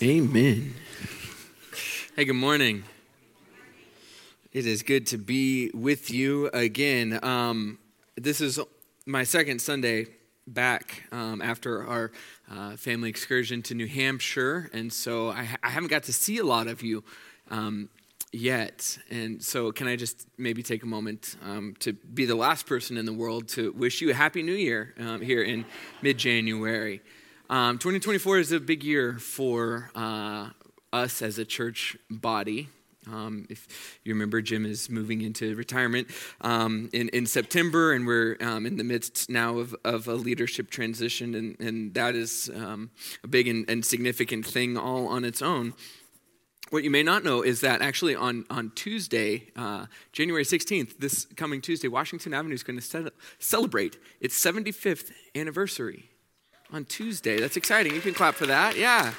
Amen. Hey, good morning. It is good to be with you again. This is my second Sunday back after our family excursion to New Hampshire, and so I haven't got to see a lot of you yet. And so can I just maybe take a moment to be the last person in the world to wish you a Happy New Year here in mid-January. 2024 is a big year for us as a church body. If you remember, Jim is moving into retirement in September, and we're in the midst now of a leadership transition, and that is a big and significant thing all on its own. What you may not know is that actually on Tuesday, January 16th, this coming Tuesday, Washington Avenue is going to celebrate its 75th anniversary. On Tuesday. That's exciting. You can clap for that. Yeah.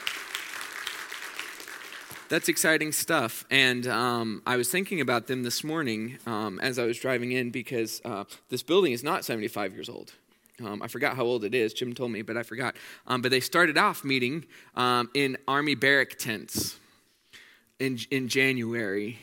That's exciting stuff. And I was thinking about them this morning as I was driving in because this building is not 75 years old. I forgot how old it is. Jim told me, but I forgot. But they started off meeting in Army barrack tents in January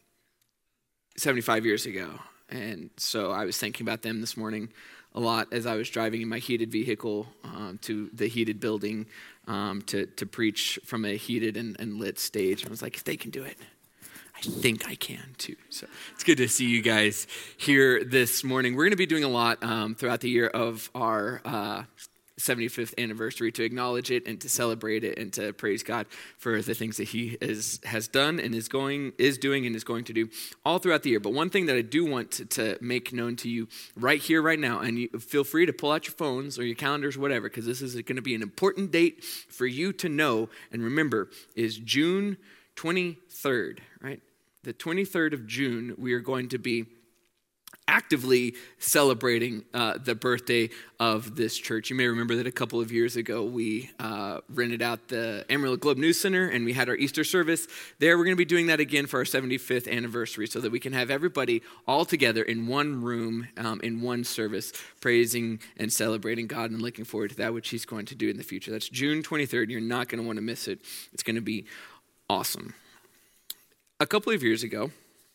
75 years ago. And so I was thinking about them this morning a lot as I was driving in my heated vehicle to the heated building to preach from a heated and lit stage. I was like, if they can do it, I think I can too. So it's good to see you guys here this morning. We're going to be doing a lot throughout the year of our 75th anniversary to acknowledge it and to celebrate it and to praise God for the things that He has done and is doing and is going to do all throughout the year. But one thing that I do want to make known to you right here, right now, and you feel free to pull out your phones or your calendars, whatever, because this is going to be an important date for you to know and remember, is June 23rd, right? The 23rd of June, we are going to be actively celebrating the birthday of this church. You may remember that a couple of years ago we rented out the Amarillo Globe News Center and we had our Easter service there. We're going to be doing that again for our 75th anniversary so that we can have everybody all together in one room, in one service, praising and celebrating God and looking forward to that which He's going to do in the future. That's June 23rd. You're not going to want to miss it. It's going to be awesome. A couple of years ago,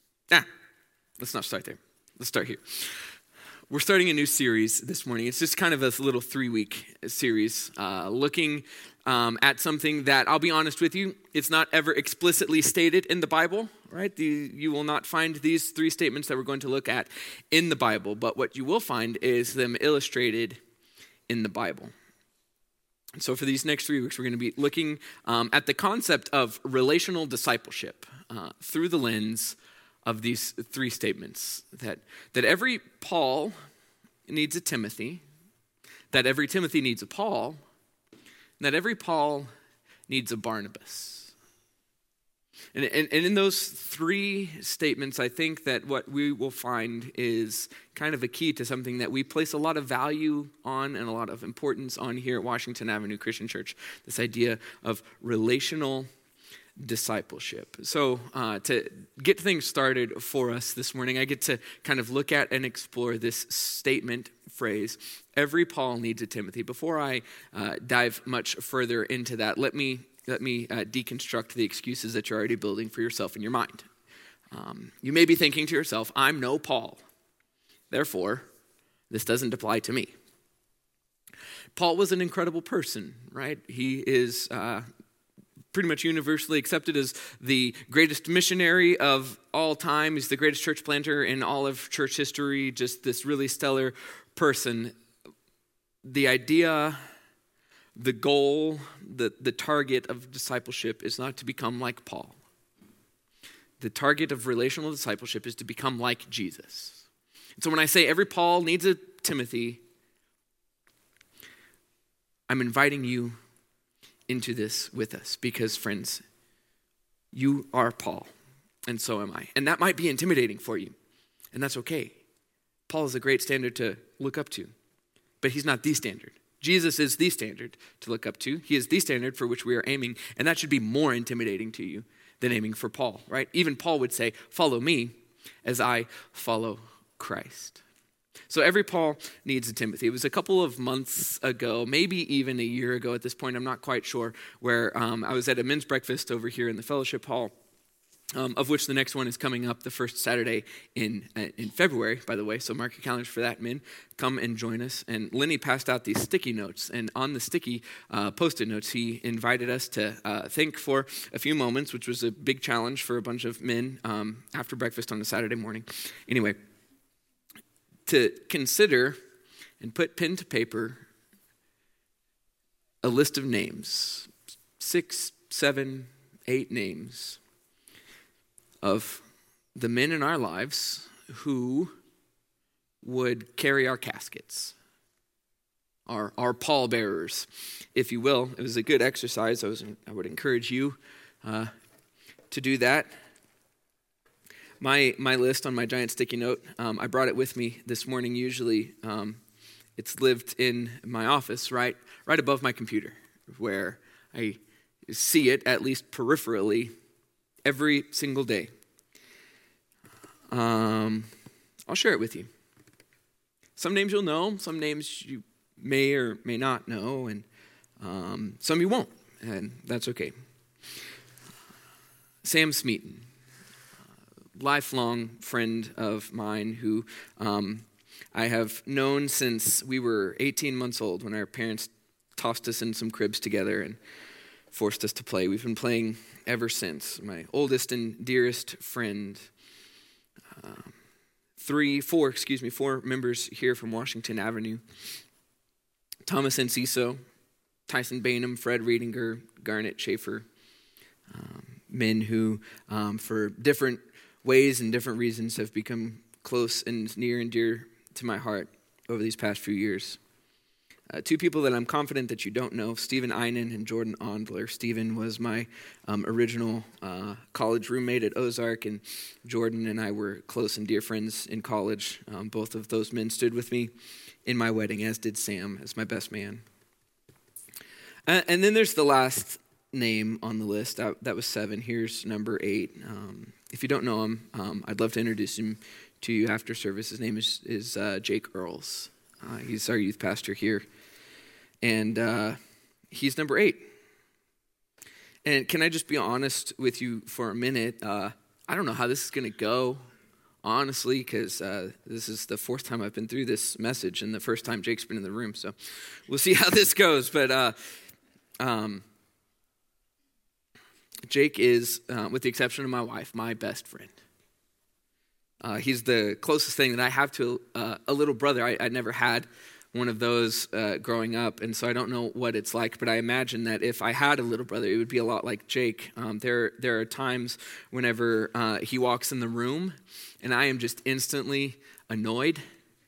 let's not start there. Let's start here. We're starting a new series this morning. It's just kind of a little 3-week series looking at something that, I'll be honest with you, it's not ever explicitly stated in the Bible, right? You will not find these 3 statements that we're going to look at in the Bible, but what you will find is them illustrated in the Bible. So for these next 3 weeks, we're going to be looking at the concept of relational discipleship through the lens of these 3 statements, that every Paul needs a Timothy, that every Timothy needs a Paul, and that every Paul needs a Barnabas. And in those 3 statements, I think that what we will find is kind of a key to something that we place a lot of value on and a lot of importance on here at Washington Avenue Christian Church, this idea of relational discipleship. So to get things started for us this morning, I get to kind of look at and explore this statement phrase, every Paul needs a Timothy. Before I dive much further into that, let me deconstruct the excuses that you're already building for yourself in your mind. You may be thinking to yourself, I'm no Paul, therefore this doesn't apply to me. Paul was an incredible person, right? He is pretty much universally accepted as the greatest missionary of all time. He's the greatest church planter in all of church history, just this really stellar person. The idea, the goal, the target of discipleship is not to become like Paul. The target of relational discipleship is to become like Jesus. And so when I say every Paul needs a Timothy, I'm inviting you into this with us because, friends, you are Paul, and so am I. And that might be intimidating for you, and that's okay. Paul is a great standard to look up to, but he's not the standard. Jesus is the standard to look up to. He is the standard for which we are aiming, and that should be more intimidating to you than aiming for Paul, right? Even Paul would say, follow me as I follow Christ. So every Paul needs a Timothy. It was a couple of months ago, maybe even a year ago at this point, I'm not quite sure, where I was at a men's breakfast over here in the fellowship hall, of which the next one is coming up the first Saturday in February, by the way. So mark your calendars for that, men. Come and join us. And Lenny passed out these sticky notes. And on the sticky Post-it notes, he invited us to think for a few moments, which was a big challenge for a bunch of men after breakfast on a Saturday morning. Anyway, to consider and put pen to paper a list of names, 6, 7, 8 names of the men in our lives who would carry our caskets, our pallbearers, if you will. It was a good exercise. I would encourage you to do that. My list on my giant sticky note, I brought it with me this morning. Usually it's lived in my office right above my computer, where I see it, at least peripherally, every single day. I'll share it with you. Some names you'll know, some names you may or may not know, and some you won't, and that's okay. Sam Smeaton, lifelong friend of mine who I have known since we were 18 months old, when our parents tossed us in some cribs together and forced us to play. We've been playing ever since. My oldest and dearest friend. 4 members here from Washington Avenue. Thomas Enciso, Tyson Bainham, Fred Riedinger, Garnet Schaefer. Men who, for different ways and different reasons, have become close and near and dear to my heart over these past few years. 2 people that I'm confident that you don't know, Stephen Einen and Jordan Ondler. Stephen was my original college roommate at Ozark, and Jordan and I were close and dear friends in college. Both of those men stood with me in my wedding, as did Sam, as my best man. And then there's the last name on the list. That was 7. Here's number 8. If you don't know him, I'd love to introduce him to you after service. His name is Jake Earls. He's our youth pastor here. And he's number 8. And can I just be honest with you for a minute? I don't know how this is going to go, honestly, because this is the 4th time I've been through this message and the first time Jake's been in the room. So we'll see how this goes. But Jake is, with the exception of my wife, my best friend. He's the closest thing that I have to a little brother. I never had one of those growing up, and so I don't know what it's like, but I imagine that if I had a little brother, it would be a lot like Jake. There are times whenever he walks in the room, and I am just instantly annoyed.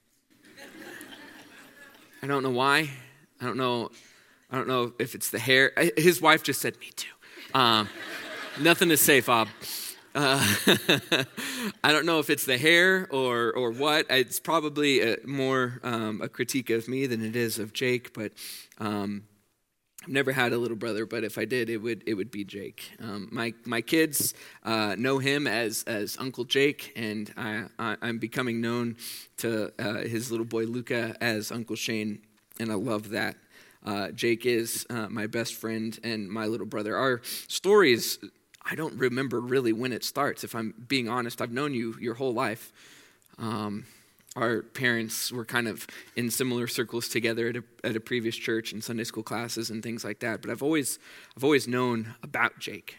I don't know why. I don't know if it's the hair. His wife just said, "Me too." Nothing to say, Fob. I don't know if it's the hair or what. It's probably more a critique of me than it is of Jake. But I've never had a little brother. But if I did, it would be Jake. My kids know him as Uncle Jake, and I'm becoming known to his little boy Luca as Uncle Shane, and I love that. Jake is my best friend and my little brother. Our stories, I don't remember really when it starts. If I'm being honest, I've known you your whole life. Our parents were kind of in similar circles together at a previous church and Sunday school classes and things like that. But I've always known about Jake.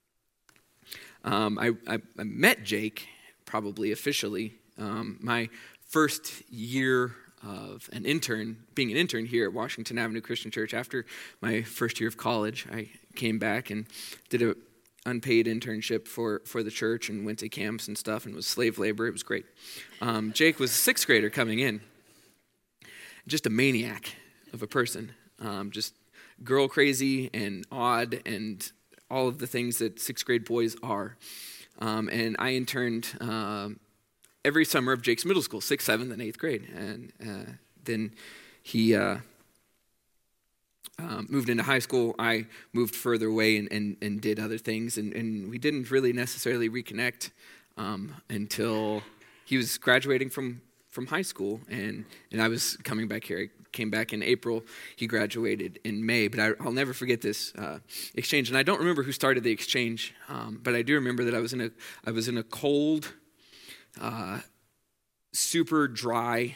I met Jake probably officially my first year of being an intern here at Washington Avenue Christian Church. After my first year of college, I came back and did a unpaid internship for the church and went to camps and stuff and was slave labor. It was great. Jake was a 6th grader coming in. Just a maniac of a person. Just girl crazy and odd and all of the things that 6th grade boys are. And I interned every summer of Jake's middle school, 6th, 7th, and 8th grade. And then he moved into high school. I moved further away and did other things. And we didn't really necessarily reconnect until he was graduating from from high school, and I was coming back here. I came back in April. He graduated in May, but I'll never forget this exchange. And I don't remember who started the exchange, but I do remember that I was in a cold, super dry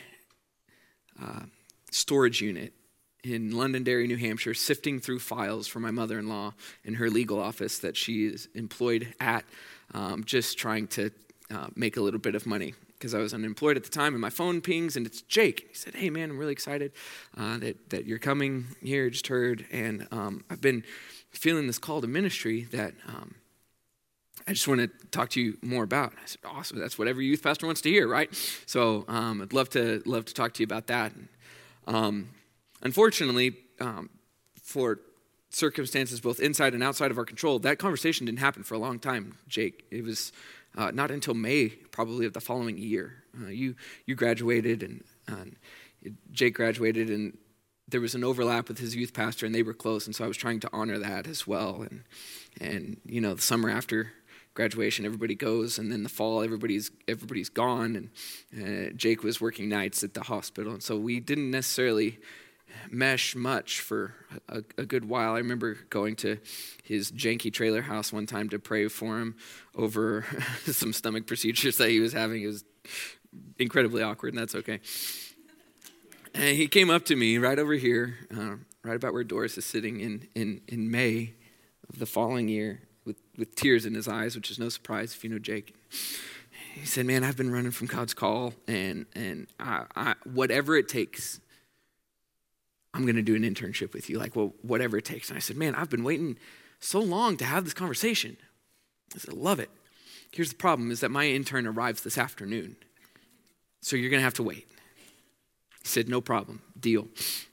storage unit in Londonderry, New Hampshire, sifting through files for my mother-in-law in her legal office that she is employed at, just trying to make a little bit of money because I was unemployed at the time, and my phone pings, and it's Jake. He said, "Hey, man, I'm really excited that you're coming here. Just heard, and I've been feeling this call to ministry that I just want to talk to you more about." I said, "Awesome, that's what every youth pastor wants to hear, right?" So I'd love to talk to you about that. Unfortunately, for circumstances both inside and outside of our control, that conversation didn't happen for a long time, Jake. It was not until May, probably, of the following year. You graduated, and Jake graduated, and there was an overlap with his youth pastor, and they were close, and so I was trying to honor that as well. And the summer after graduation, everybody goes, and then the fall, everybody's gone, and Jake was working nights at the hospital, and so we didn't necessarily mesh much for a good while. I remember going to his janky trailer house one time to pray for him over some stomach procedures that he was having. It was incredibly awkward, and that's okay. And he came up to me right over here, right about where Doris is sitting in May of the following year, with tears in his eyes, which is no surprise if you know Jake. He said, "Man, I've been running from God's call, and I whatever it takes, I'm going to do an internship with you, whatever it takes." And I said, "Man, I've been waiting so long to have this conversation." I said, "I love it. Here's the problem is that my intern arrives this afternoon, so you're going to have to wait." He said, "No problem, deal."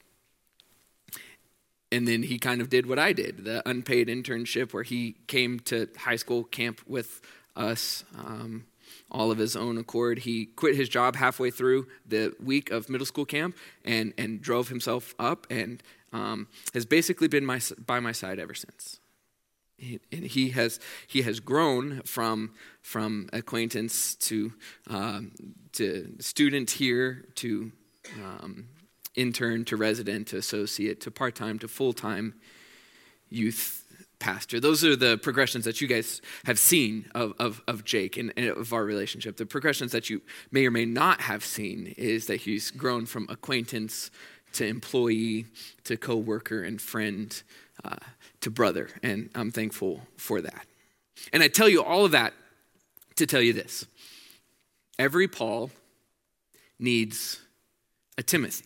And then he kind of did what I did, the unpaid internship where he came to high school camp with us, all of his own accord. He quit his job halfway through the week of middle school camp and drove himself up and has basically been by my side ever since. And he has grown from acquaintance to student here to intern to resident to associate to part-time to full-time youth pastor. Those are the progressions that you guys have seen of Jake and of our relationship. The progressions that you may or may not have seen is that he's grown from acquaintance to employee to co-worker and friend to brother. And I'm thankful for that. And I tell you all of that to tell you this. Every Paul needs a Timothy.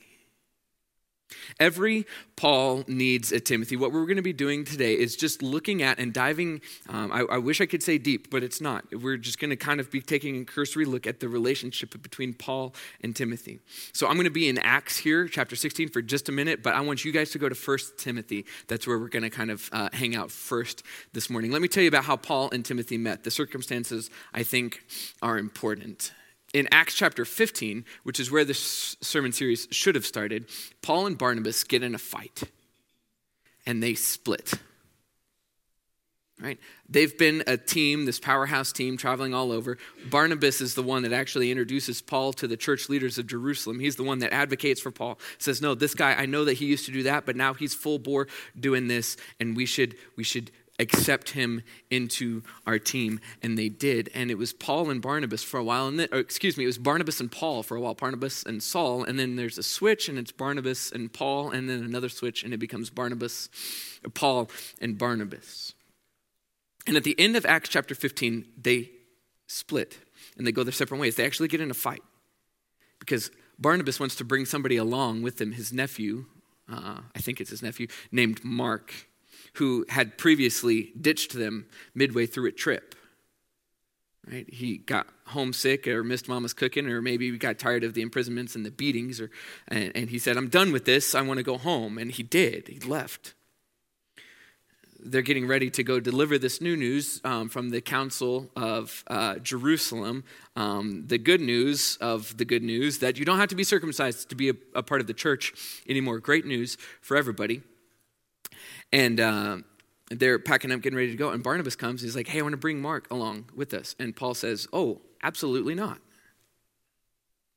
Every Paul needs a Timothy. What we're going to be doing today is just looking at and diving, I wish I could say deep, but it's not. We're just going to kind of be taking a cursory look at the relationship between Paul and Timothy. So I'm going to be in Acts here, chapter 16, for just a minute, but I want you guys to go to 1 Timothy. That's where we're going to kind of hang out first this morning. Let me tell you about how Paul and Timothy met. The circumstances, I think, are important. In Acts chapter 15, which is where this sermon series should have started, Paul and Barnabas get in a fight, and they split. Right? They've been a team, this powerhouse team, traveling all over. Barnabas is the one that actually introduces Paul to the church leaders of Jerusalem. He's the one that advocates for Paul. Says, "No, this guy, I know that he used to do that, but now he's full bore doing this, and we should accept him into our team." And they did. And it was Paul and Barnabas for a while. It was Barnabas and Paul for a while, Barnabas and Saul. And then there's a switch, and it's Barnabas and Paul. And then another switch, and it becomes Paul and Barnabas. And at the end of Acts chapter 15, they split, and they go their separate ways. They actually get in a fight because Barnabas wants to bring somebody along with him, his nephew, I think it's his nephew, named Mark, who had previously ditched them midway through a trip. Right? He got homesick or missed mama's cooking, or maybe he got tired of the imprisonments and the beatings, and he said, "I'm done with this. I want to go home." And he did. He left. They're getting ready to go deliver this new news from the council of Jerusalem, the good news of the good news that you don't have to be circumcised to be a part of the church anymore. Great news for everybody. And they're packing up, getting ready to go. And Barnabas comes. He's like, "Hey, I want to bring Mark along with us." And Paul says, "Oh, absolutely not.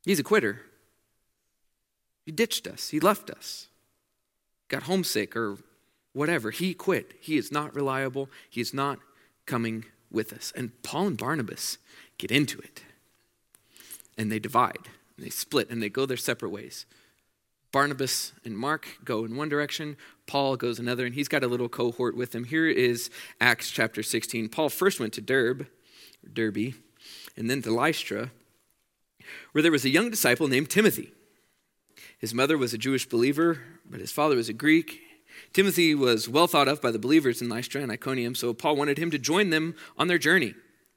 He's a quitter. He ditched us. He left us. Got homesick or whatever. He quit. He is not reliable. He is not coming with us. And Paul and Barnabas get into it. And they divide. And they split. And they go their separate ways. Barnabas and Mark go in one direction. Paul goes another. And he's got a little cohort with him. Here is Acts chapter 16. Paul first went to Derbe, and then to Lystra, where there was a young disciple named Timothy. His mother was a Jewish believer, but his father was a Greek. Timothy was well thought of by the believers in Lystra and Iconium, so Paul wanted him to join them on their journey.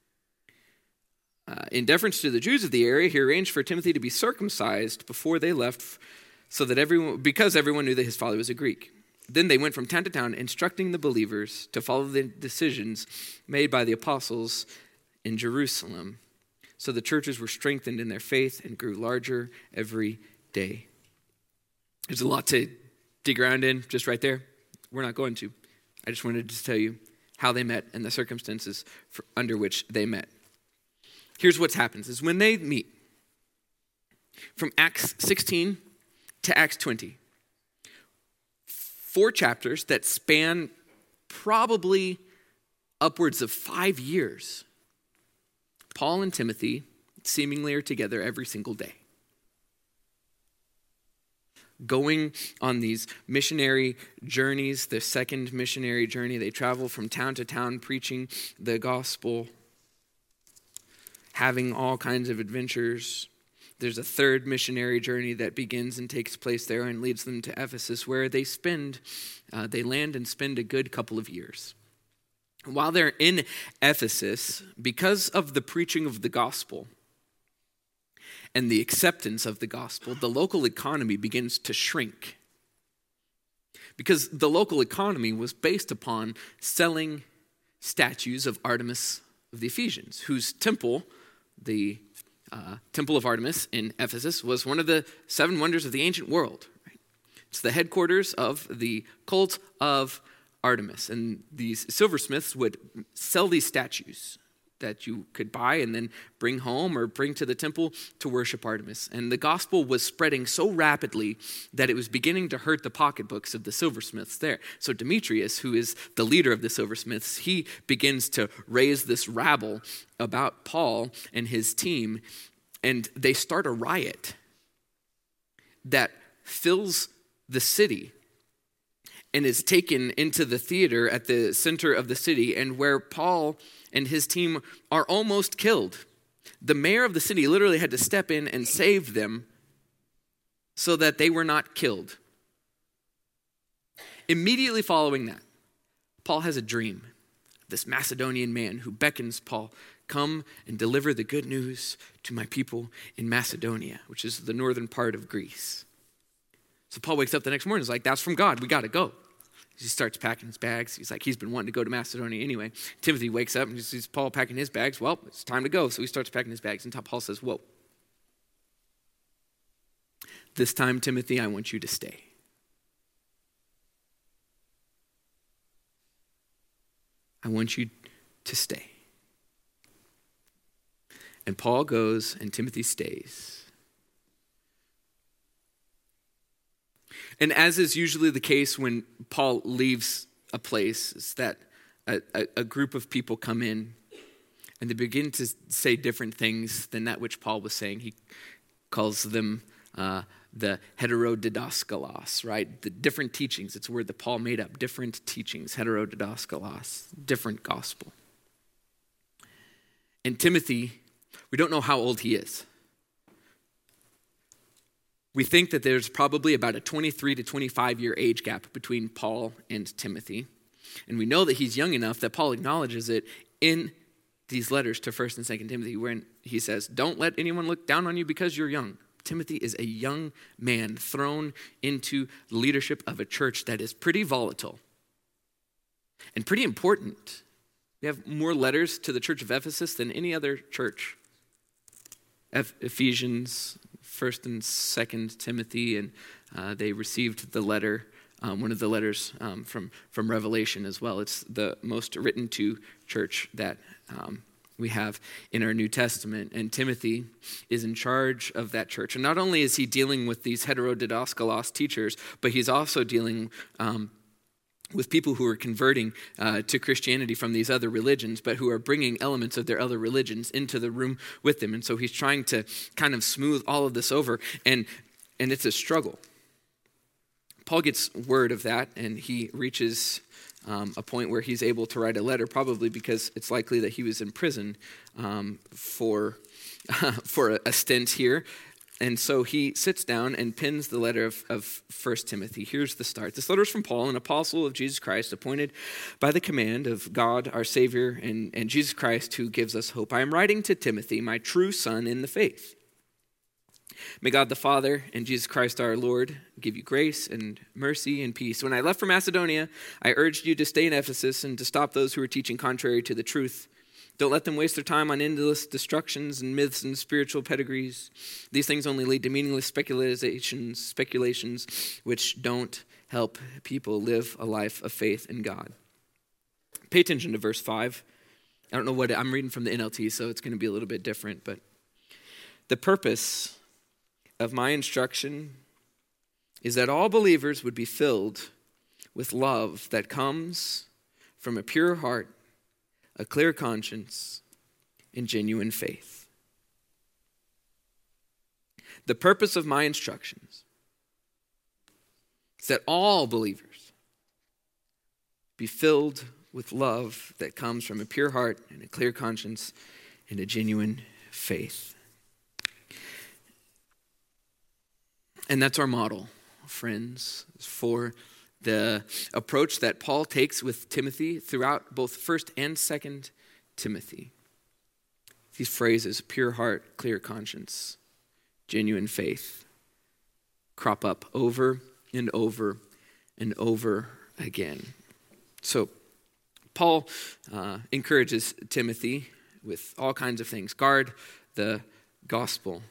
In deference to the Jews of the area, he arranged for Timothy to be circumcised before they left, because everyone knew that his father was a Greek. Then they went from town to town, instructing the believers to follow the decisions made by the apostles in Jerusalem. So the churches were strengthened in their faith and grew larger every day. There's a lot to dig around in just right there. We're not going to. I just wanted to tell you how they met and the circumstances under which they met. Here's what happens is when they meet, from Acts 16 to Acts 20, 4 chapters that span probably upwards of 5 years. Paul and Timothy seemingly are together every single day, going on these missionary journeys. The second missionary journey, they travel from town to town preaching the gospel, having all kinds of adventures. There's a third missionary journey that begins and takes place there and leads them to Ephesus, where they land and spend a good couple of years. While they're in Ephesus, because of the preaching of the gospel and the acceptance of the gospel, the local economy begins to shrink. Because the local economy was based upon selling statues of Artemis of the Ephesians, whose temple, the Temple of Artemis in Ephesus, was one of the 7 wonders of the ancient world. Right? It's the headquarters of the cult of Artemis. And these silversmiths would sell these statues that you could buy and then bring home or bring to the temple to worship Artemis. And the gospel was spreading so rapidly that it was beginning to hurt the pocketbooks of the silversmiths there. So Demetrius, who is the leader of the silversmiths, he begins to raise this rabble about Paul and his team, and they start a riot that fills the city and is taken into the theater at the center of the city, and where Paul and his team are almost killed. The mayor of the city literally had to step in and save them so that they were not killed. Immediately following that, Paul has a dream. This Macedonian man who beckons Paul, come and deliver the good news to my people in Macedonia, which is the northern part of Greece. So Paul wakes up the next morning and is like, that's from God, we got to go. He starts packing his bags. He's been wanting to go to Macedonia anyway. Timothy wakes up and he sees Paul packing his bags. Well, it's time to go. So he starts packing his bags. And Paul says, whoa. This time, Timothy, I want you to stay. I want you to stay. And Paul goes and Timothy stays. And as is usually the case when Paul leaves a place, is that a group of people come in and they begin to say different things than that which Paul was saying. He calls them the heterodidaskalos, right? The different teachings. It's a word that Paul made up. Different teachings, heterodidaskalos, different gospel. And Timothy, we don't know how old he is. We think that there's probably about a 23 to 25 year age gap between Paul and Timothy. And we know that he's young enough that Paul acknowledges it in these letters to 1st and 2nd Timothy, when he says, don't let anyone look down on you because you're young. Timothy is a young man thrown into the leadership of a church that is pretty volatile and pretty important. We have more letters to the church of Ephesus than any other church. Ephesians, 1st and 2nd Timothy, and they received the letter, one of the letters from Revelation as well. It's the most written to church that we have in our New Testament. And Timothy is in charge of that church. And not only is he dealing with these heterodidaskalos teachers, but he's also dealing with people who are converting to Christianity from these other religions, but who are bringing elements of their other religions into the room with them. And so he's trying to kind of smooth all of this over, and it's a struggle. Paul gets word of that, and he reaches a point where he's able to write a letter, probably because it's likely that he was in prison for a stint here. And so he sits down and pins the letter of 1 Timothy. Here's the start. This letter is from Paul, an apostle of Jesus Christ, appointed by the command of God, our Savior, and Jesus Christ, who gives us hope. I am writing to Timothy, my true son in the faith. May God the Father and Jesus Christ our Lord give you grace and mercy and peace. When I left for Macedonia, I urged you to stay in Ephesus and to stop those who are teaching contrary to the truth. Don't let them waste their time on endless destructions and myths and spiritual pedigrees. These things only lead to meaningless speculations which don't help people live a life of faith in God. Pay attention to verse 5. I don't know what, I'm reading from the NLT, so it's going to be a little bit different, but the purpose of my instruction is that all believers would be filled with love that comes from a pure heart, a clear conscience, and genuine faith. The purpose of my instructions is that all believers be filled with love that comes from a pure heart and a clear conscience and a genuine faith. And that's our model, friends, for the approach that Paul takes with Timothy throughout both 1st and 2nd Timothy. These phrases, pure heart, clear conscience, genuine faith, crop up over and over and over again. So Paul encourages Timothy with all kinds of things. Guard the gospel.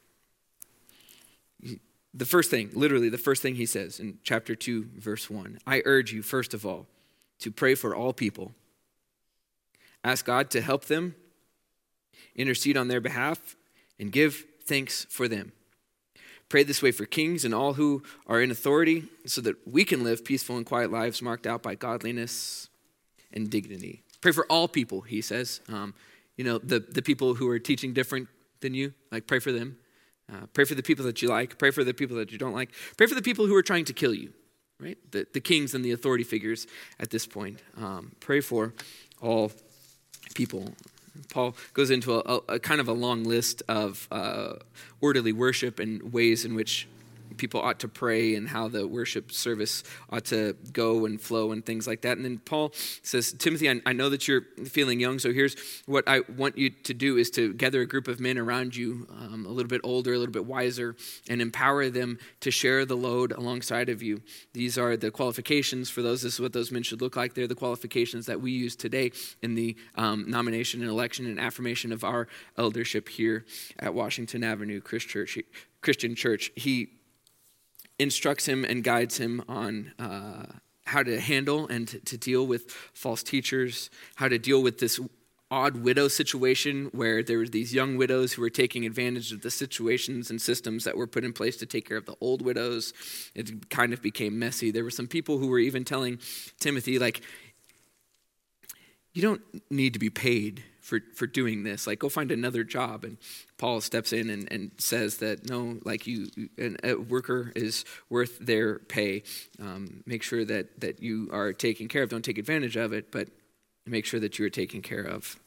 The first thing, literally the first thing he says in chapter 2, verse 1, I urge you, first of all, to pray for all people. Ask God to help them, intercede on their behalf, and give thanks for them. Pray this way for kings and all who are in authority so that we can live peaceful and quiet lives marked out by godliness and dignity. Pray for all people, he says. The people who are teaching different than you, like pray for them. Pray for the people that you like. Pray for the people that you don't like. Pray for the people who are trying to kill you, right? The kings and the authority figures at this point. Pray for all people. Paul goes into a kind of a long list of orderly worship and ways in which people ought to pray and how the worship service ought to go and flow and things like that. And then Paul says, Timothy, I know that you're feeling young, so here's what I want you to do is to gather a group of men around you, a little bit older, a little bit wiser, and empower them to share the load alongside of you. These are the qualifications for those. This is what those men should look like. They're the qualifications that we use today in the nomination and election and affirmation of our eldership here at Washington Avenue Christian Church. He instructs him and guides him on how to handle and to deal with false teachers, how to deal with this odd widow situation where there were these young widows who were taking advantage of the situations and systems that were put in place to take care of the old widows. It kind of became messy. There were some people who were even telling Timothy, like, you don't need to be paid for doing this. Like, go find another job. And Paul steps in and says that, no, like a worker is worth their pay. Make sure that you are taken care of. Don't take advantage of it, but make sure that you are taken care of.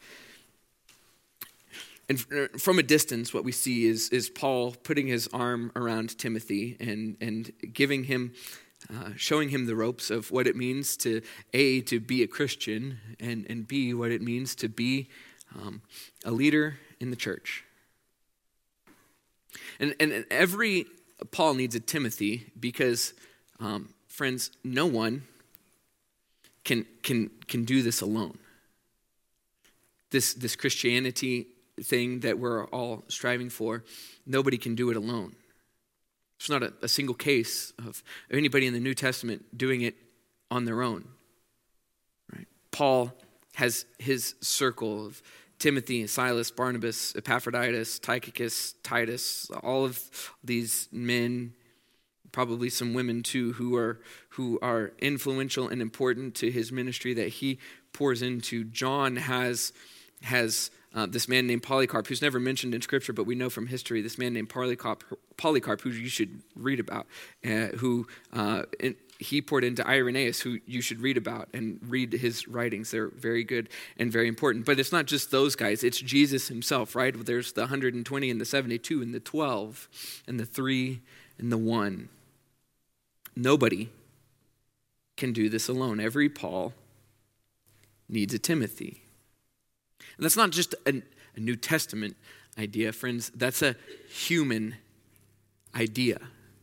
And from a distance, what we see is Paul putting his arm around Timothy and giving him, showing him the ropes of what it means to be a Christian, and B, what it means to be a leader in the church. And Paul needs a Timothy because, friends, no one can do this alone. This Christianity thing that we're all striving for, nobody can do it alone. There's not a single case of anybody in the New Testament doing it on their own. Right? Paul has his circle of Timothy, Silas, Barnabas, Epaphroditus, Tychicus, Titus, all of these men, probably some women too, who are influential and important to his ministry that he pours into. John has this man named Polycarp, who's never mentioned in Scripture, but we know from history, this man named Polycarp, who you should read about, he poured into Irenaeus, who you should read about and read his writings. They're very good and very important. But it's not just those guys. It's Jesus himself, right? There's the 120 and the 72 and the 12 and the 3 and the 1. Nobody can do this alone. Every Paul needs a Timothy. And that's not just a New Testament idea, friends. That's a human idea.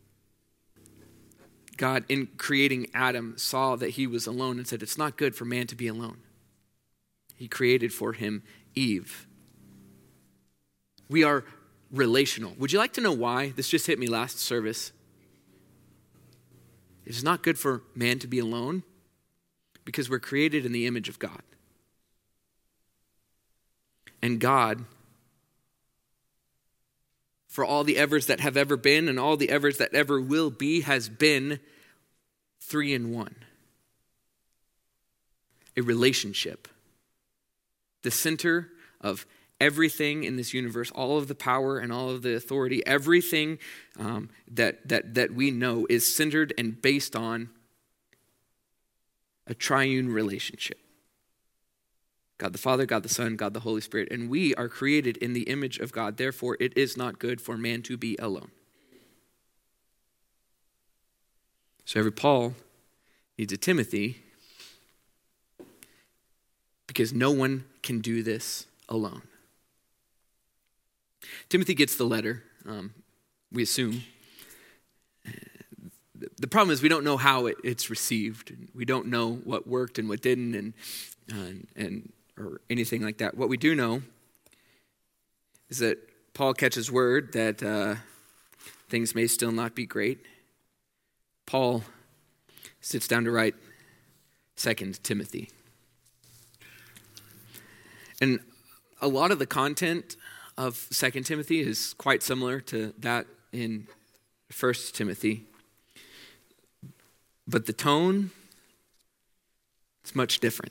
God, in creating Adam, saw that he was alone and said, it's not good for man to be alone. He created for him Eve. We are relational. Would you like to know why? This just hit me last service. It's not good for man to be alone because we're created in the image of God. And God, for all the evers that have ever been and all the evers that ever will be, has been 3 in 1. A relationship. The center of everything in this universe, all of the power and all of the authority, everything that we know is centered and based on a triune relationship. God the Father, God the Son, God the Holy Spirit. And we are created in the image of God. Therefore, it is not good for man to be alone. So every Paul needs a Timothy because no one can do this alone. Timothy gets the letter, we assume. The problem is we don't know how it's received. We don't know what worked and what didn't and or anything like that. What we do know is that Paul catches word that things may still not be great. Paul sits down to write 2 Timothy. And a lot of the content of 2 Timothy is quite similar to that in 1 Timothy. But the tone is much different.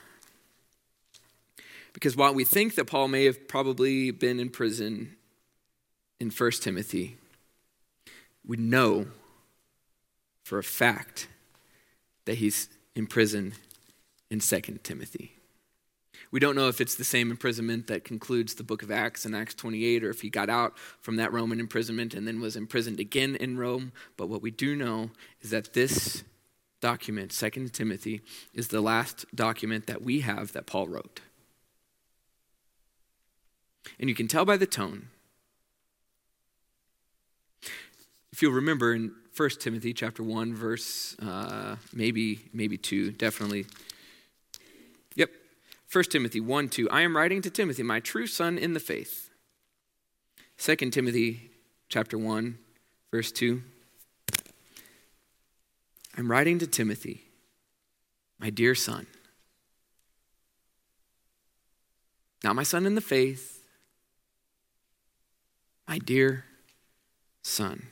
Because while we think that Paul may have probably been in prison in 1 Timothy, we know for a fact that he's in prison in 2 Timothy. We don't know if it's the same imprisonment that concludes the book of Acts in Acts 28, or if he got out from that Roman imprisonment and then was imprisoned again in Rome. But what we do know is that this document, 2 Timothy, is the last document that we have that Paul wrote. And you can tell by the tone. If you'll remember in 1 Timothy chapter 1, verse maybe 2, definitely. Yep. 1 Timothy 1, 2. I am writing to Timothy, my true son in the faith. 2 Timothy chapter 1, verse 2. I'm writing to Timothy, my dear son. Not my son in the faith, my dear son.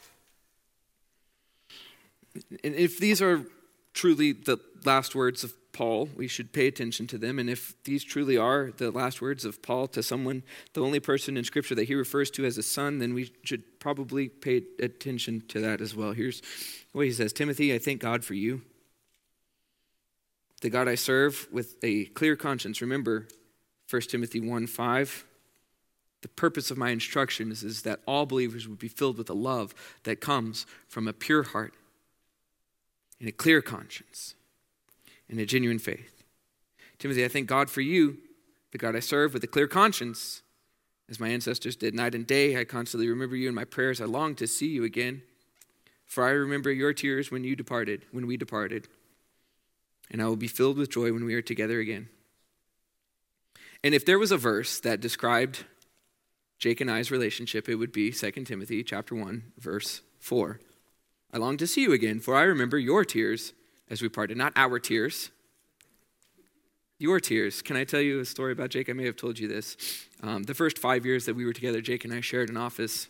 And if these are truly the last words of Paul, we should pay attention to them. And if these truly are the last words of Paul to someone, the only person in Scripture that he refers to as a son, then we should probably pay attention to that as well. Here's what he says. Timothy, I thank God for you, the God I serve with a clear conscience. Remember 1 Timothy 1:5. The purpose of my instructions is that all believers would be filled with a love that comes from a pure heart and a clear conscience and a genuine faith. Timothy, I thank God for you, the God I serve with a clear conscience, as my ancestors did night and day. I constantly remember you in my prayers. I long to see you again, for I remember your tears when we departed, and I will be filled with joy when we are together again. And if there was a verse that described Jake and I's relationship, it would be 2 Timothy chapter 1, verse 4. I long to see you again, for I remember your tears as we parted. Not our tears, Your tears. Can I tell you a story about Jake? I may have told you this. The first 5 years that we were together, Jake and I shared an office.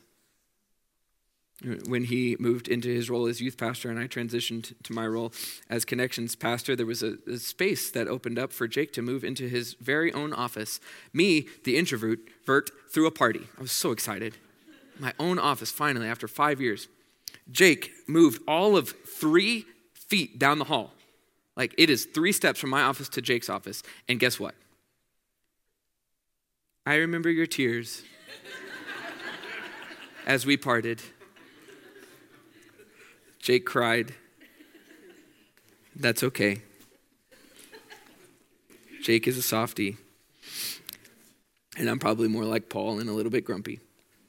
When he moved into his role as youth pastor and I transitioned to my role as Connections pastor, there was a space that opened up for Jake to move into his very own office. Me, the introvert, threw a party. I was so excited. My own office, finally, after 5 years. Jake moved all of 3 feet down the hall. Like, it is 3 steps from my office to Jake's office. And guess what? I remember your tears as we parted. Jake cried. That's okay. Jake is a softie. And I'm probably more like Paul and a little bit grumpy.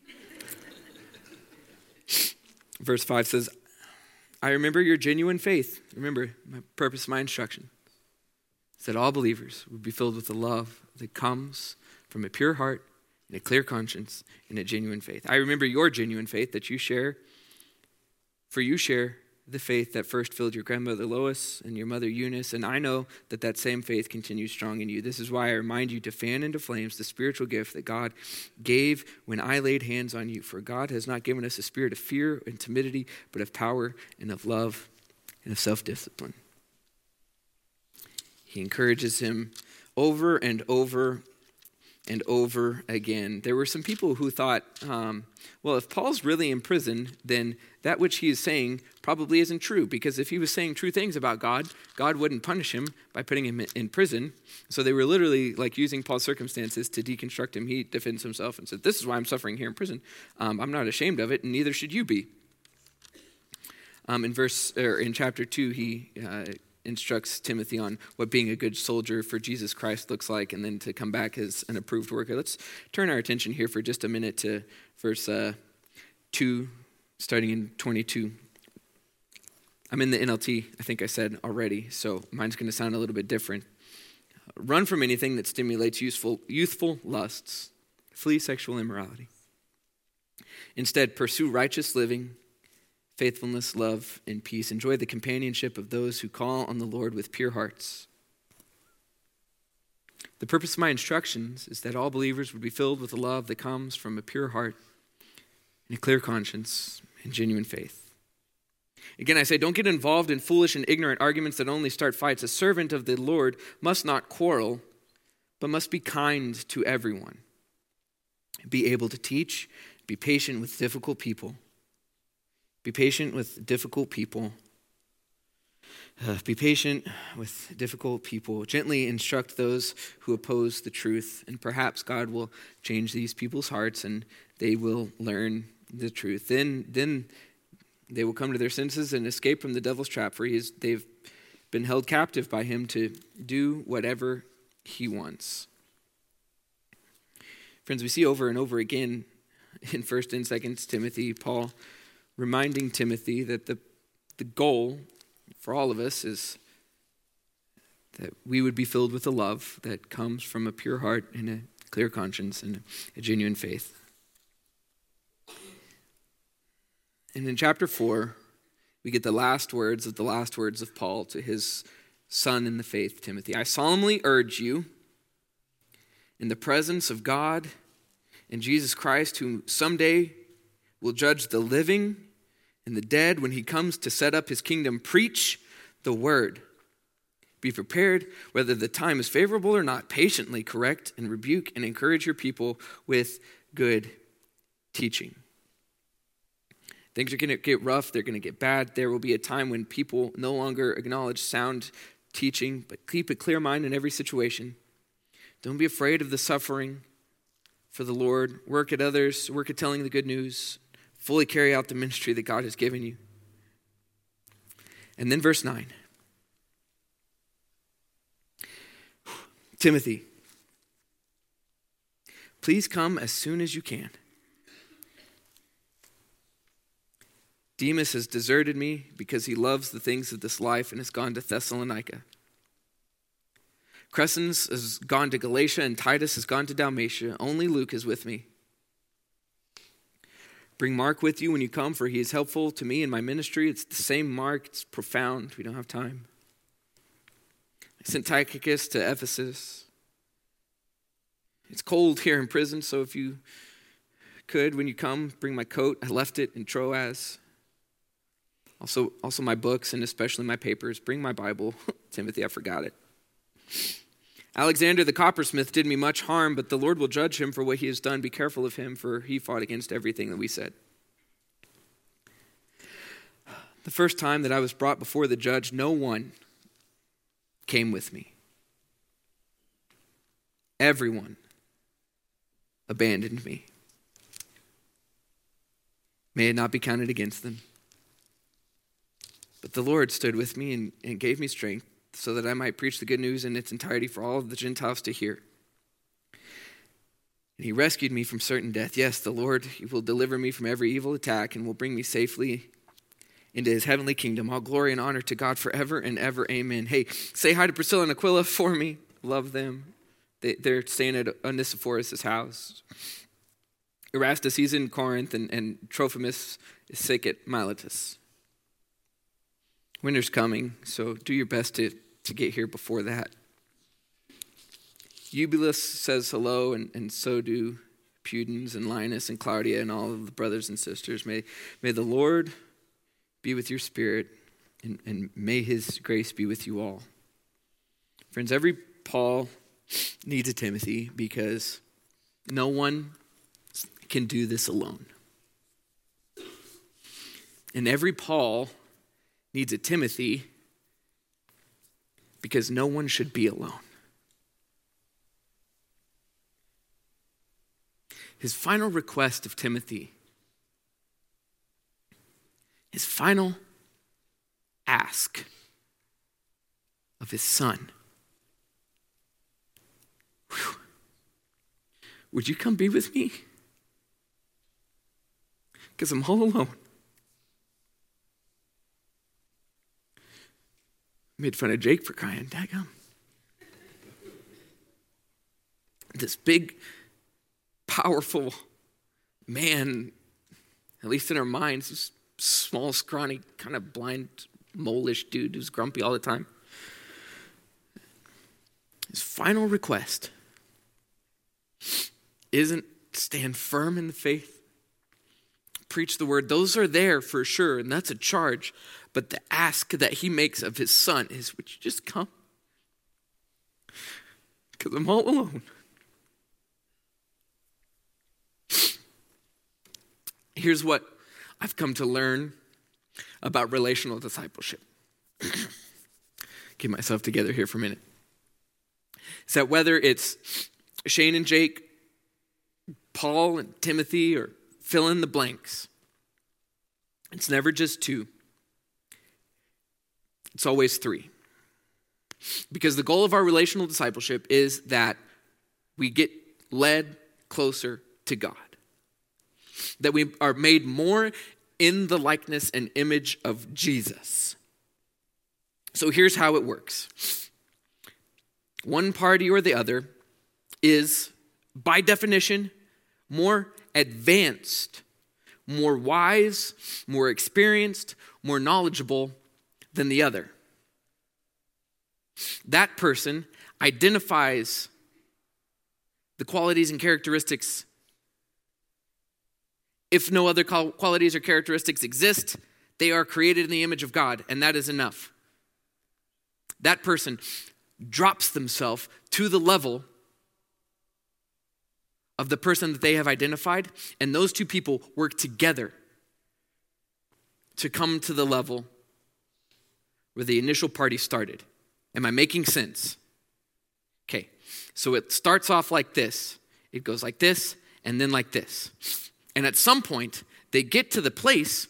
Verse 5 says, I remember your genuine faith. Remember, my purpose, my instruction is that all believers would be filled with the love that comes from a pure heart and a clear conscience and a genuine faith. I remember your genuine faith that you share. For you share the faith that first filled your grandmother Lois and your mother Eunice, and I know that that same faith continues strong in you. This is why I remind you to fan into flames the spiritual gift that God gave when I laid hands on you. For God has not given us a spirit of fear and timidity, but of power and of love and of self-discipline. He encourages him over and over and over again. There were some people who thought, well, if Paul's really in prison, then that which he is saying probably isn't true, because if he was saying true things about God, God wouldn't punish him by putting him in prison. So they were literally like using Paul's circumstances to deconstruct him. He defends himself and said, this is why I'm suffering here in prison. I'm not ashamed of it, and neither should you be. In chapter 2, he instructs Timothy on what being a good soldier for Jesus Christ looks like, and then to come back as an approved worker. Let's turn our attention here for just a minute to verse 2, starting in 22. I'm in the NLT, I think I said already, so mine's going to sound a little bit different. Run from anything that stimulates youthful lusts. Flee sexual immorality. Instead, pursue righteous living, faithfulness, love, and peace. Enjoy the companionship of those who call on the Lord with pure hearts. The purpose of my instructions is that all believers would be filled with the love that comes from a pure heart and a clear conscience and genuine faith. Again, I say, don't get involved in foolish and ignorant arguments that only start fights. A servant of the Lord must not quarrel, but must be kind to everyone. Be able to teach, be patient with difficult people. Be patient with difficult people. Be patient with difficult people. Gently instruct those who oppose the truth, and perhaps God will change these people's hearts and they will learn the truth. Then they will come to their senses and escape from the devil's trap, for they've been held captive by him to do whatever he wants. Friends, we see over and over again in 1st and 2nd Timothy, Paul reminding Timothy that the goal for all of us is that we would be filled with the love that comes from a pure heart and a clear conscience and a genuine faith. And in chapter 4, we get the last words of Paul to his son in the faith, Timothy. I solemnly urge you, in the presence of God and Jesus Christ, who someday will judge the living and the dead when he comes to set up his kingdom, preach the word. Be prepared, whether the time is favorable or not. Patiently correct and rebuke and encourage your people with good teaching. Things are going to get rough. They're going to get bad. There will be a time when people no longer acknowledge sound teaching, but keep a clear mind in every situation. Don't be afraid of the suffering for the Lord. Work at others. Work at telling the good news. Fully carry out the ministry that God has given you. And then verse 9. Timothy, please come as soon as you can. Demas has deserted me because he loves the things of this life and has gone to Thessalonica. Crescens has gone to Galatia and Titus has gone to Dalmatia. Only Luke is with me. Bring Mark with you when you come, for he is helpful to me in my ministry. It's the same Mark. It's profound. We don't have time. I sent Tychicus to Ephesus. It's cold here in prison, so if you could, when you come, bring my coat. I left it in Troas. Also my books and especially my papers. Bring my Bible. Timothy, I forgot it. Alexander the coppersmith did me much harm, but the Lord will judge him for what he has done. Be careful of him, for he fought against everything that we said. The first time that I was brought before the judge, no one came with me. Everyone abandoned me. May it not be counted against them. But the Lord stood with me and gave me strength so that I might preach the good news in its entirety for all of the Gentiles to hear. And he rescued me from certain death. Yes, the Lord will deliver me from every evil attack and will bring me safely into his heavenly kingdom. All glory and honor to God forever and ever. Amen. Hey, say hi to Priscilla and Aquila for me. Love them. They're staying at Onesiphorus' house. Erastus, he's in Corinth, and Trophimus is sick at Miletus. Winter's coming, so do your best to get here before that. Eubulus says hello, and so do Pudens and Linus and Claudia and all of the brothers and sisters. May the Lord be with your spirit, and may his grace be with you all. Friends, every Paul needs a Timothy because no one can do this alone. And every Paul needs a Timothy because no one should be alone. His final request of Timothy, his final ask of his son, would you come be with me? Because I'm all alone. Made fun of Jake for crying. Daggum. This big, powerful man, at least in our minds, this small, scrawny, kind of blind, mole-ish dude who's grumpy all the time. His final request isn't stand firm in the faith, preach the word. Those are there for sure, and that's a charge. But the ask that he makes of his son is, would you just come? Because I'm all alone. Here's what I've come to learn about relational discipleship. Get myself together here for a minute. Is that whether it's Shane and Jake, Paul and Timothy, or fill in the blanks, it's never just two. It's always three. Because the goal of our relational discipleship is that we get led closer to God. That we are made more in the likeness and image of Jesus. So here's how it works. One party or the other is, by definition, more advanced, more wise, more experienced, more knowledgeable than the other. That person identifies the qualities and characteristics. If no other qualities or characteristics exist, they are created in the image of God, and that is enough. That person drops themselves to the level of the person that they have identified, and those two people work together to come to the level where the initial party started. Am I making sense? Okay, so it starts off like this. It goes like this, and then like this. And at some point, they get to the place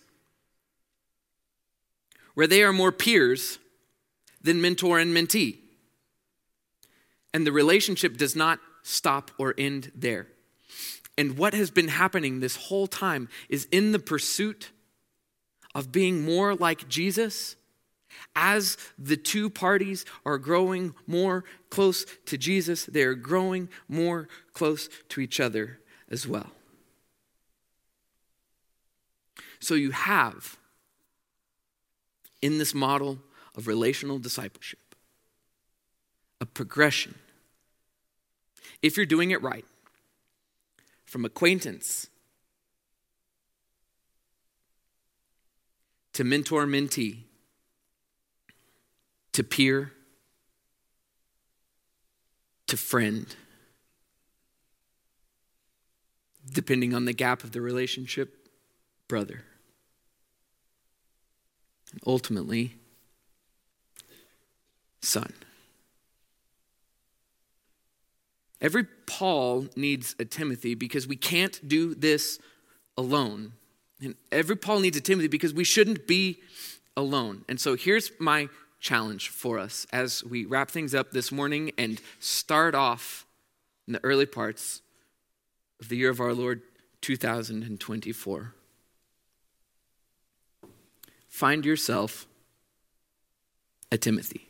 where they are more peers than mentor and mentee. And the relationship does not stop or end there. And what has been happening this whole time is in the pursuit of being more like Jesus, as the two parties are growing more close to Jesus, they are growing more close to each other as well. So you have, in this model of relational discipleship, a progression. If you're doing it right, from acquaintance to mentor-mentee to peer to friend, depending on the gap of the relationship, brother. And ultimately, son. Every Paul needs a Timothy because we can't do this alone. And every Paul needs a Timothy because we shouldn't be alone. And so here's my challenge for us as we wrap things up this morning and start off in the early parts of the year of our Lord 2024. Find yourself a Timothy.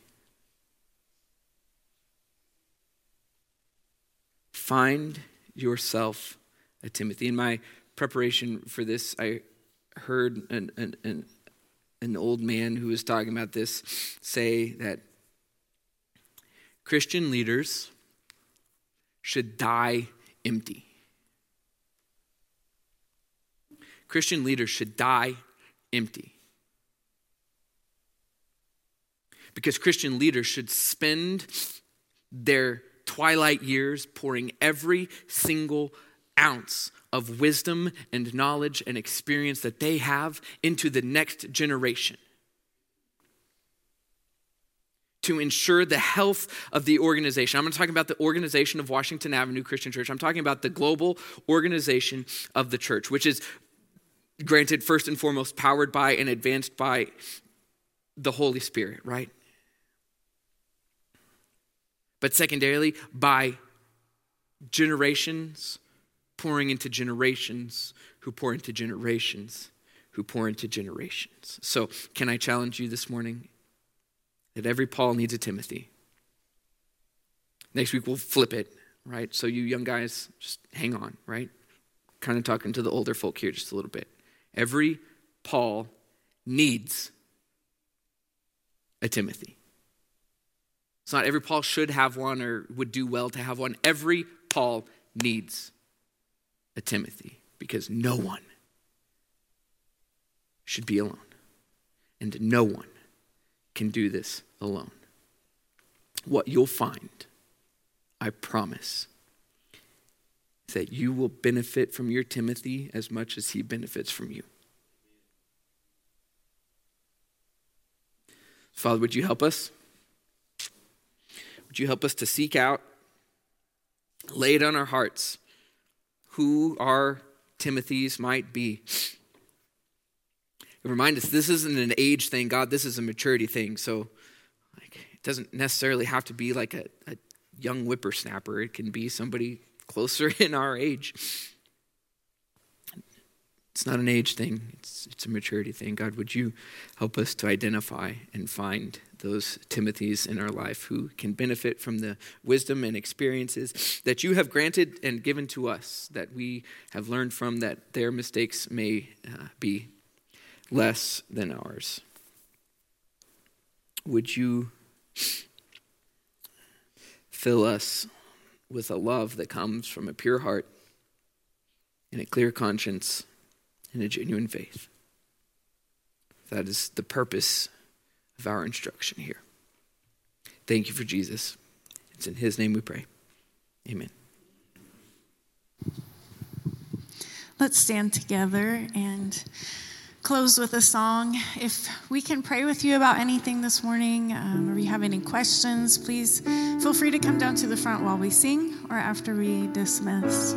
Find yourself a Timothy. In my preparation for this, I heard an old man who was talking about this say that Christian leaders should die empty. Christian leaders should die empty. Because Christian leaders should spend their twilight years pouring every single ounce of wisdom and knowledge and experience that they have into the next generation to ensure the health of the organization. I'm not talking about the organization of Washington Avenue Christian Church. I'm talking about the global organization of the church, which is, granted, first and foremost, powered by and advanced by the Holy Spirit, right? But secondarily, by generations pouring into generations who pour into generations who pour into generations. So can I challenge you this morning that every Paul needs a Timothy? Next week we'll flip it, right? So you young guys, just hang on, right? Kind of talking to the older folk here just a little bit. Every Paul needs a Timothy. It's not every Paul should have one or would do well to have one. Every Paul needs a Timothy because no one should be alone. And no one can do this alone. What you'll find, I promise, is that you will benefit from your Timothy as much as he benefits from you. Father, would you help us? Would you help us to seek out, lay it on our hearts, who our Timothys might be? And remind us, this isn't an age thing, God, this is a maturity thing. So it doesn't necessarily have to be like a young whippersnapper. It can be somebody closer in our age. It's not an age thing, it's a maturity thing. God, would you help us to identify and find those Timothys in our life who can benefit from the wisdom and experiences that you have granted and given to us, that we have learned from, that their mistakes may be less than ours. Would you fill us with a love that comes from a pure heart and a clear conscience and a genuine faith? That is the purpose of our instruction here. Thank you for Jesus. It's in his name we pray. Amen. Let's stand together and close with a song. If we can pray with you about anything this morning, or you have any questions, please feel free to come down to the front while we sing or after we dismiss.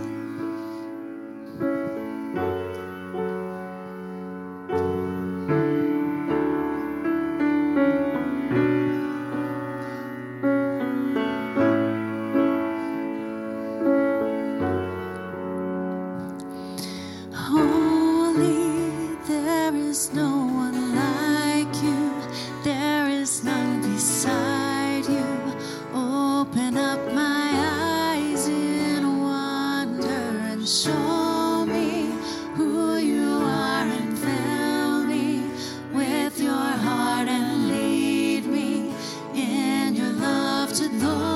To Lord.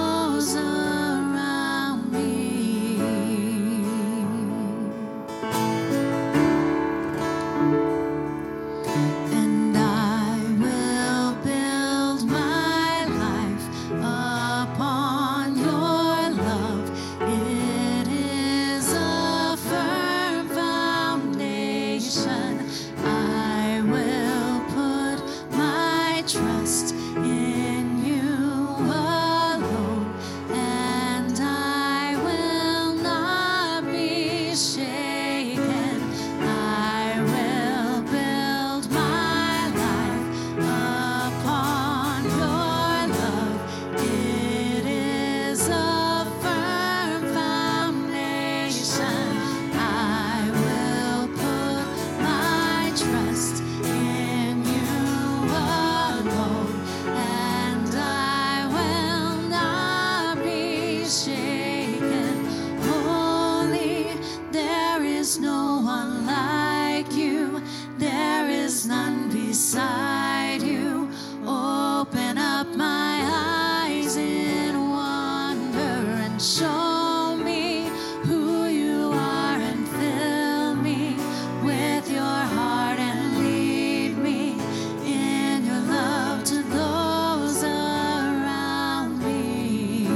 and show me who you are and fill me with your heart and lead me in your love to those around me.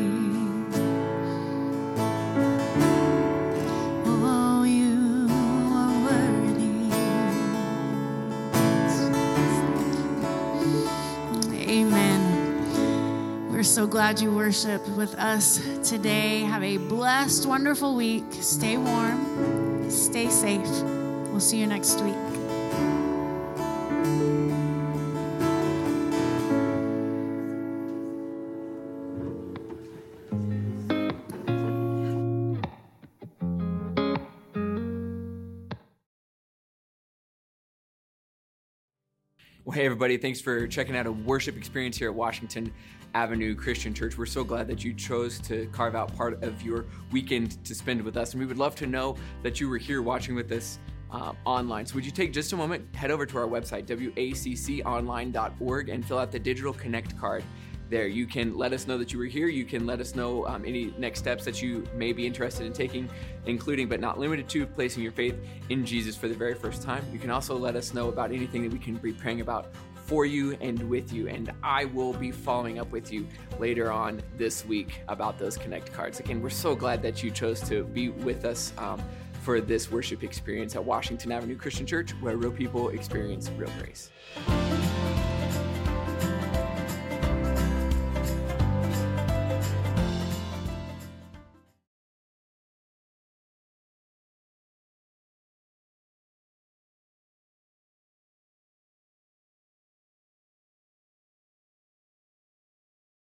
Oh, you are worthy. Amen. We're so glad you worshiped with us today. Have a blessed, wonderful week. Stay warm. Stay safe. We'll see you next week. Well, hey, everybody. Thanks for checking out a worship experience here at Washington Avenue Christian Church. We're so glad that you chose to carve out part of your weekend to spend with us. And we would love to know that you were here watching with us online. So would you take just a moment, head over to our website, wacconline.org, and fill out the digital Connect card there. You can let us know that you were here. You can let us know any next steps that you may be interested in taking, including but not limited to placing your faith in Jesus for the very first time. You can also let us know about anything that we can be praying about for you and with you. And I will be following up with you later on this week about those Connect cards. Again, we're so glad that you chose to be with us for this worship experience at Washington Avenue Christian Church, where real people experience real grace.